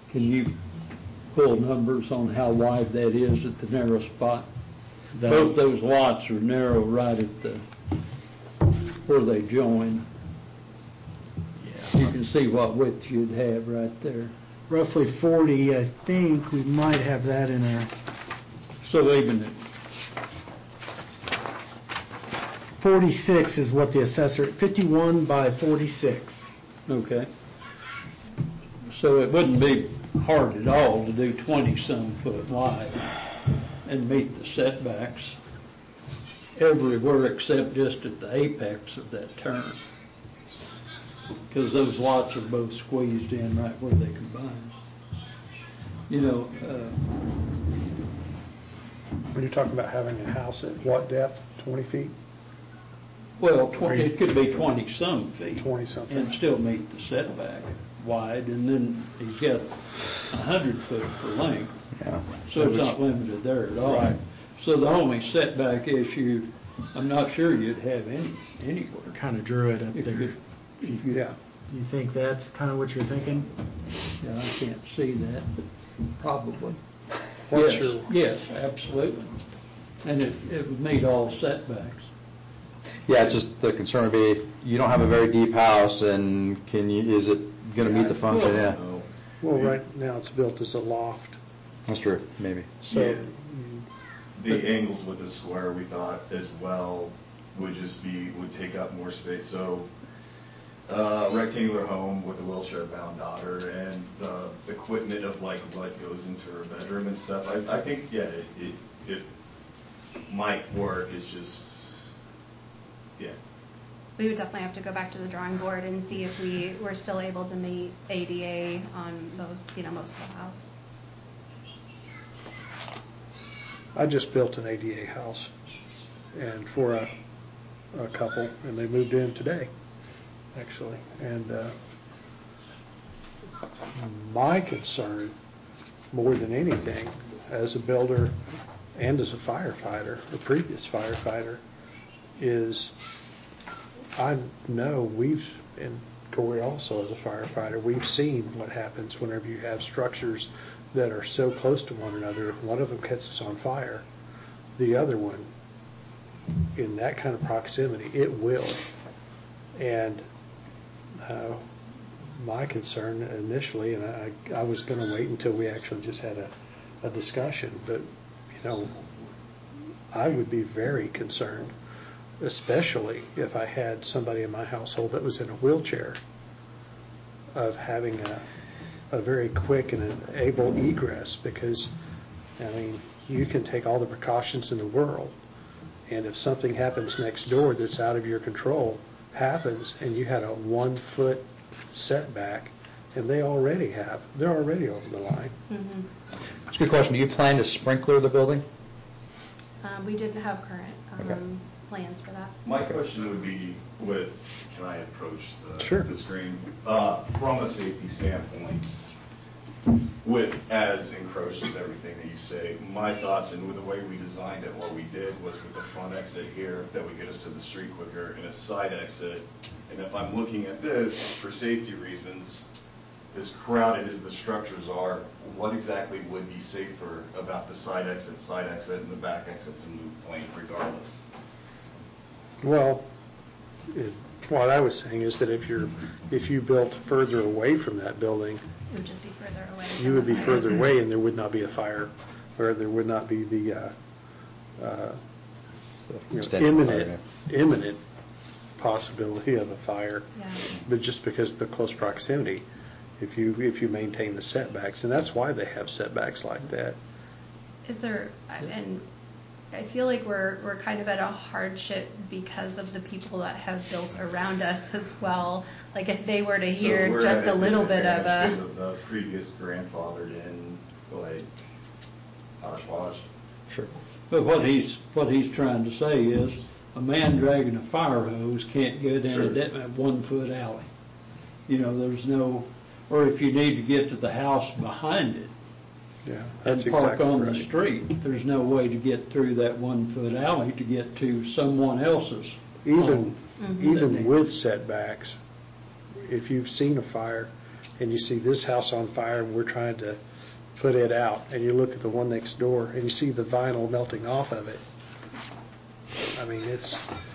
Can you pull numbers on how wide that is at the narrow spot? Both those lots are narrow right at the, where they join. Yeah. You can see what width you'd have right there. Roughly 40, I think we might have that in our... So even 46 is what the assessor, 51 by 46. okay. So it wouldn't be hard at all to do 20-some foot wide and meet the setbacks everywhere except just at the apex of that turn. Because those lots are both squeezed in right where they combine. You know, When you're talking about having a house at what depth, 20 feet? well, it could be 20-some feet. 20-something. And still meet the setback wide, and then he's got 100 foot for length. Yeah. So it's not limited there at all. Right. So the only setback issue, I'm not sure you'd have anywhere. Kind of drew it up If there. you, Yeah. You think that's kind of what you're thinking? yeah, I can't see that, but probably. What's Yes, your- yes, absolutely. And it would meet all setbacks. Yeah, it's just the concern would be, you don't have a very deep house, and is it going to meet the function? Yeah, Well, right now it's built as a loft. that's true, maybe. So Yeah. The angles with the square, we thought as well, would take up more space. So rectangular home with a wheelchair-bound daughter and the equipment of like what goes into her bedroom and stuff. I think, yeah, it might work. It's just, yeah. We would definitely have to go back to the drawing board and see if we were still able to meet ADA on most of the house. I just built an ADA house and for a couple, and they moved in today, actually. And my concern, more than anything, as a builder and as a firefighter, a previous firefighter, is I know and Corey also as a firefighter, we've seen what happens whenever you have structures that are so close to one another. If one of them catches on fire, the other one, in that kind of proximity, it will. And my concern initially, and I was going to wait until we actually just had a discussion, but, you know, I would be very concerned, especially if I had somebody in my household that was in a wheelchair, of having a very quick and an able egress, because, I mean, you can take all the precautions in the world, and if something happens next door that's out of your control, and you had a 1 foot setback, and they're already over the line. Mm-hmm. That's a good question. Do you plan to sprinkler the building? We didn't have current Okay. plans for that. My question would be can I approach Sure. the screen? From a safety standpoint, as encroached as everything that you say, my thoughts, and with the way we designed it, what we did was with the front exit here, that would get us to the street quicker, and a side exit. And if I'm looking at this, for safety reasons, as crowded as the structures are, what exactly would be safer about the side exit, and the back exit's a moot point regardless? Well, what I was saying is that if you built further away from that building, It would just be further away. you would be from the fire. further away, and there would not be a fire, or there would not be the Extended imminent possibility of a fire. Yeah. But just because of the close proximity, if you maintain the setbacks, and that's why they have setbacks like that. Is there, and I feel like we're kind of at a hardship because of the people that have built around us as well. Like if they were to hear we're just at a little bit of disadvantage a, because of the previous grandfathered in, like, hodgepodge. Sure. But what he's trying to say is a man dragging a fire hose can't get in Sure. a 1 foot alley. You know, there's no, or if you need to get to the house behind it Yeah, that's and park exactly on right. the street, there's no way to get through that 1 foot alley to get to someone else's Even home. Mm-hmm. even with setbacks, if you've seen a fire, and you see this house on fire, and we're trying to put it out, and you look at the one next door, and you see the vinyl melting off of it. I mean, it's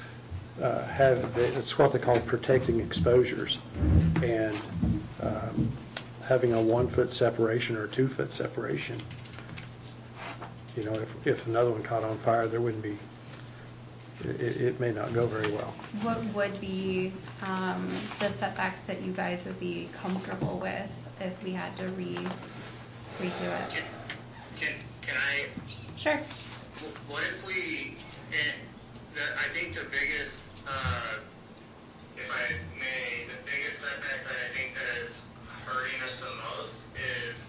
what they call protecting exposures, and having a 1 foot separation or a 2 foot separation. You know, if another one caught on fire, there wouldn't be. It may not go very well. What would be the setbacks that you guys would be comfortable with if we had to redo it? Can I? Sure. What if we? I think the biggest, if I may, the biggest setback that I think that is hurting us the most is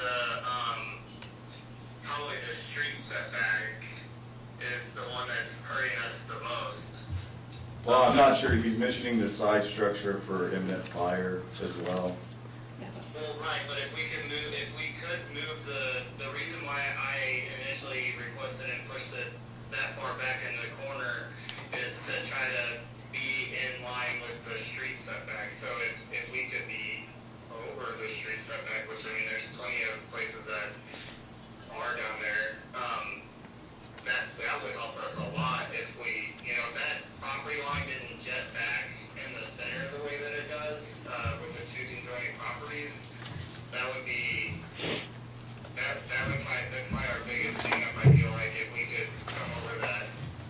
probably the street setback is the one that's hurting us the most. Well, I'm not sure, he's mentioning the side structure for imminent fire as well. Yeah. Well, right, but if we could move the reason why I initially requested and pushed it that far back in the corner is to try to be in line with the street setback. So if we could be over the street setback, which I mean, there's plenty of places that are down there, that would help us a lot if we, if that property line didn't jet back in the center the way that it does with the two conjoining properties. That's probably our biggest thing up, I feel like, if we could come over that.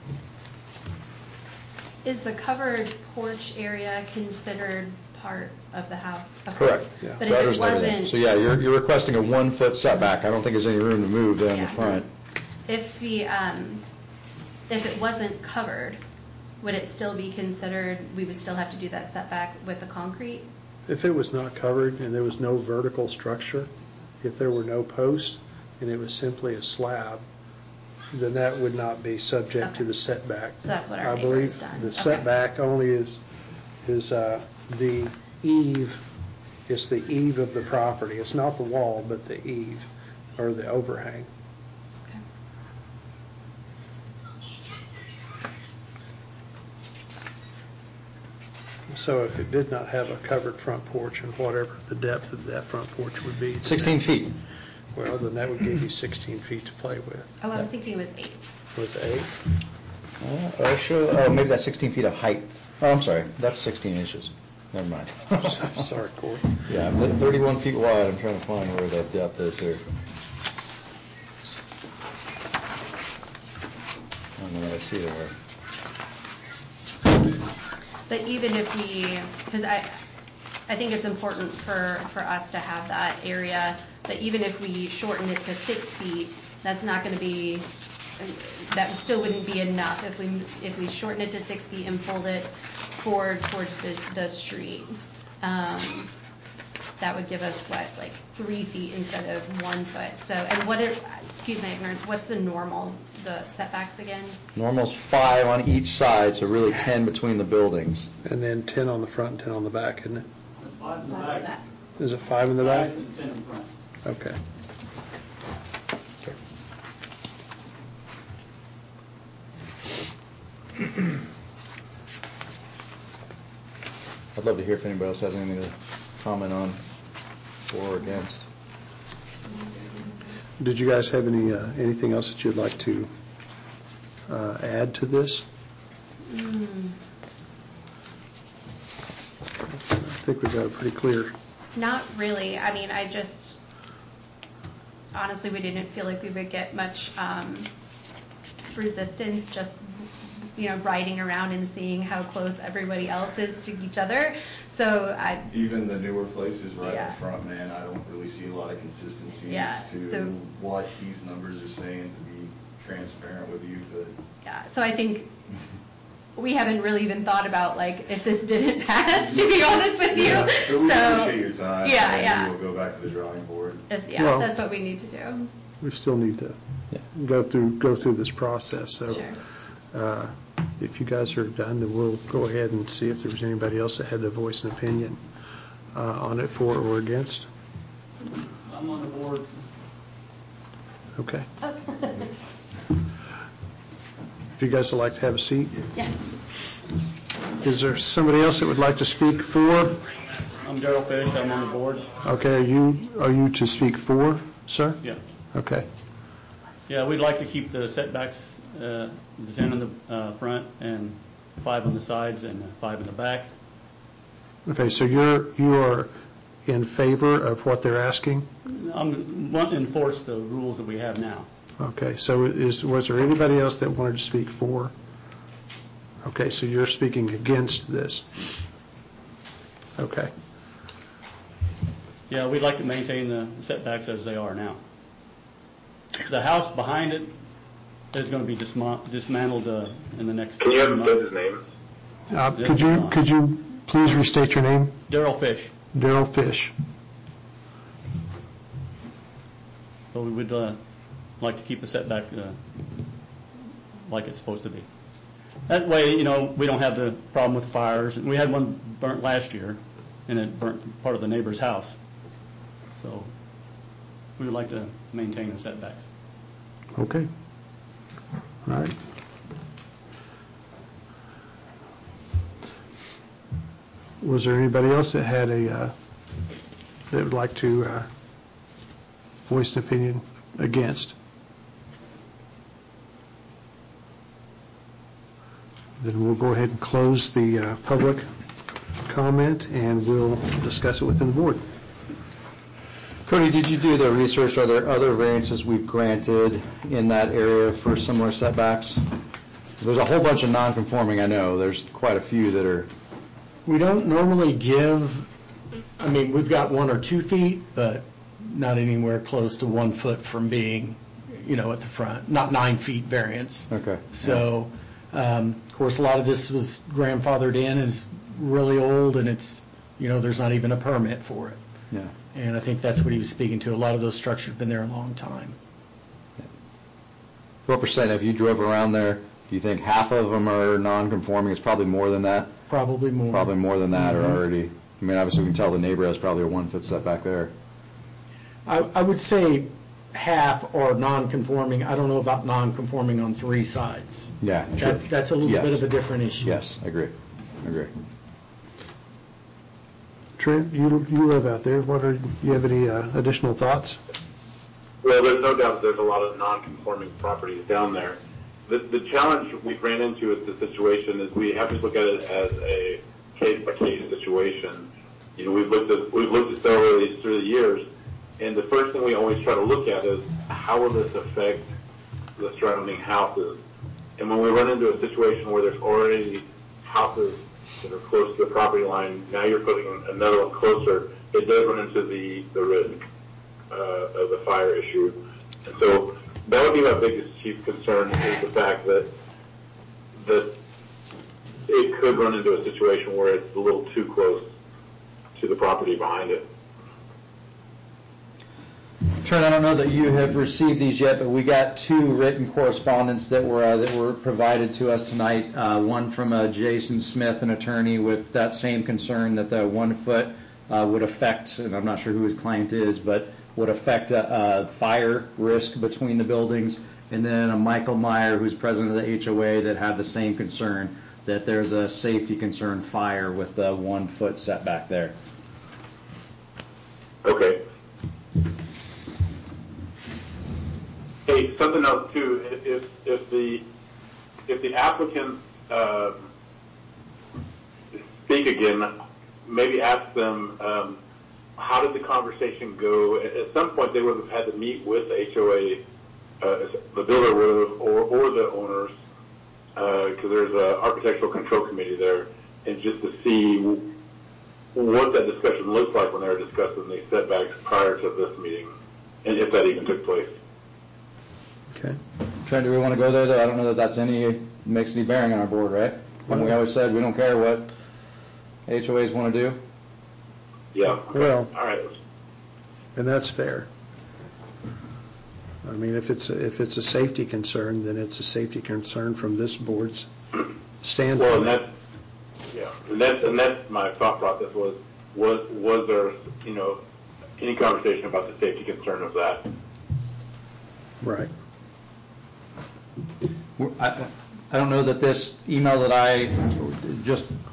Is the covered porch area considered part of the house? Okay. Correct. Yeah. But if Gutters it and everything. wasn't, So yeah, you're requesting a 1 foot setback. I don't think there's any room to move there in the Yeah. front. if it wasn't covered, would it still be considered, we would still have to do that setback with the concrete? If it was not covered and there was no vertical structure, if there were no posts and it was simply a slab, then that would not be subject to Okay. the setback. So that's what our I neighbor believe has done. the Okay. setback only is the eave. It's the eave of the property. It's not the wall, but the eave or the overhang. Okay. So if it did not have a covered front porch and whatever the depth of that front porch would be. 16 feet. Well, then that would give you 16 feet to play with. Oh, I was thinking it was 8. Was it Oh, maybe that's 16 feet of height. Oh, I'm sorry, that's 16 inches. Never mind. 8? Sorry, Corey. Yeah, 31 feet wide. I'm trying to find where that depth is here. I don't know what I see there. But even if we, because I think it's important for us to have that area, but even if we shorten it to 6 feet, that's not going to be, that still wouldn't be enough if we shorten it to 6 feet and pulled it forward towards the street. That would give us like 3 feet instead of 1 foot. So, and excuse my ignorance, what's the normal, the setbacks again? Normal's 5 on each side, so really 10 between the buildings. And then 10 on the front and 10 on the back, isn't it? That's 5 in the back. Is it 5 in the back? 5 and 10 in front. Okay. I'd love to hear if anybody else has anything to comment on for or against. Did you guys have anything else that you'd like to add to this? I think we got it pretty clear. Not really. I mean, honestly, we didn't feel like we would get much resistance just, riding around and seeing how close everybody else is to each other. So Even the newer places right Yeah. up front, man, I don't really see a lot of consistencies Yeah, to so- what these numbers are saying, to be transparent with you, but yeah, so I think we haven't really even thought about if this didn't pass, to be honest with you. yeah, so we appreciate your time. Yeah, and yeah. We'll go back to the drawing board. Well- That's what we need to do. We still need to go through this process. So Sure. if you guys are done, then we'll go ahead and see if there was anybody else that had to voice an opinion on it, for or against. I'm on the board. Okay. If you guys would like to have a seat. Yeah. Is there somebody else that would like to speak for? I'm Daryl Fish, I'm on the board. Okay, are you to speak for, sir? Yeah. Okay. Yeah, we'd like to keep the setbacks, the 10 in the front and 5 on the sides and 5 in the back. Okay, so you are in favor of what they're asking? I'm wanting to enforce the rules that we have now. Okay, so was there anybody else that wanted to speak for? Okay, so you're speaking against this. Okay. Yeah, we'd like to maintain the setbacks as they are now. The house behind it is going to be dismantled in the next Can you have few him months. his name? Could you please restate your name? Daryl Fish. Daryl Fish. So we would like to keep the setback like it's supposed to be. That way, we don't have the problem with fires. We had one burnt last year, and it burnt part of the neighbor's house. So we would like to maintain the setbacks. Okay. All right. Was there anybody else that had that would like to voice an opinion against? Then we'll go ahead and close the public comment, and we'll discuss it within the board. Cody, did you do the research? Are there other variances we've granted in that area for similar setbacks? There's a whole bunch of non-conforming, I know. There's quite a few that are. We don't normally give, we've got 1 or 2 feet, but not anywhere close to 1 foot from being, at the front, not 9 feet variance. Okay. So, of course, a lot of this was grandfathered in, is really old, and it's, there's not even a permit for it. Yeah. And I think that's what he was speaking to. A lot of those structures have been there a long time. What percent, if you drove around there, do you think half of them are non-conforming? It's probably more than that. Probably more. Probably more than that are already. Obviously we can tell the neighbor has probably a 1 foot setback there. I would say half are non-conforming. I don't know about non-conforming on 3 sides. Yeah, sure. That's a little bit of a different issue. Yes, I agree. Trent, you live out there. You have any additional thoughts? Well, there's no doubt that there's a lot of non-conforming properties down there. The challenge we ran into with the situation is we have to look at it as a case-by-case situation. We've looked at several of these through the years, and the first thing we always try to look at is how will this affect the surrounding houses. And when we run into a situation where there's already houses that are close to the property line, now you're putting another one closer, it does run into the risk of the fire issue. And so that would be my biggest chief concern, is the fact that it could run into a situation where it's a little too close to the property behind it. Trent, I don't know that you have received these yet, but we got 2 written correspondence that were provided to us tonight. One from Jason Smith, an attorney, with that same concern that the 1 foot would affect, and I'm not sure who his client is, but would affect fire risk between the buildings. And then a Michael Meyer, who's president of the HOA, that had the same concern, that there's a safety concern fire with the 1 foot setback there. Okay. Hey, something else too. If the applicants speak again, maybe ask them how did the conversation go. At some point, they would have had to meet with the HOA, the builder would have, or the owners, because there's an architectural control committee there, and just to see what that discussion looks like when they were discussing these setbacks prior to this meeting, and if that even took place. Okay. Trent, do we want to go there, though? I don't know that makes any bearing on our board, right? And we always said we don't care what HOAs want to do. Yeah. Okay. Well, all right. And that's fair. If it's a safety concern, then it's a safety concern from this board's standpoint. Well, and that's my thought process was there any conversation about the safety concern of that? Right. I don't know that this email that I just